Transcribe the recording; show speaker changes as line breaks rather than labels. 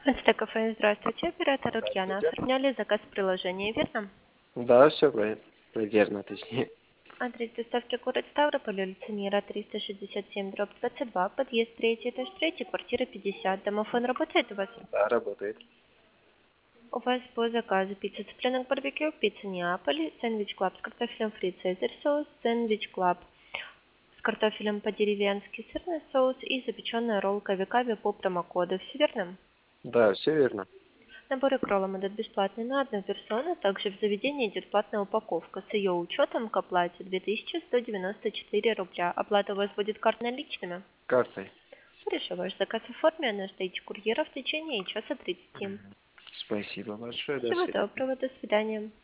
Ацтек кафе, здравствуйте. Оператор Ульяна.
Здравствуйте.
Оформляли заказ в приложении, верно?
Да, все правильно. Верно, точнее.
Адрес доставки город Ставрополь, улица Мира, 367, дробь 22, подъезд 3, этаж 3, квартира 50. Домофон работает у вас?
Да, работает.
У вас по заказу пицца цыпленок барбекю, пицца Неаполь, сэндвич клаб с картофелем фри цезарь соус, сэндвич клаб с картофелем по-деревенски, сырный соус и запеченная роллка векави по промокоду. Все верно?
Да, все верно.
Набор кроллом идет бесплатный на одну персону, также в заведении идет платная упаковка. С ее учетом к оплате 2194 рубля. Оплата у вас будет картой наличными.
Картой.
Хорошо, ваш заказ оформлен, ждите курьера в течение часа 30.
Спасибо большое. До
Всего
свидания.
доброго, до свидания.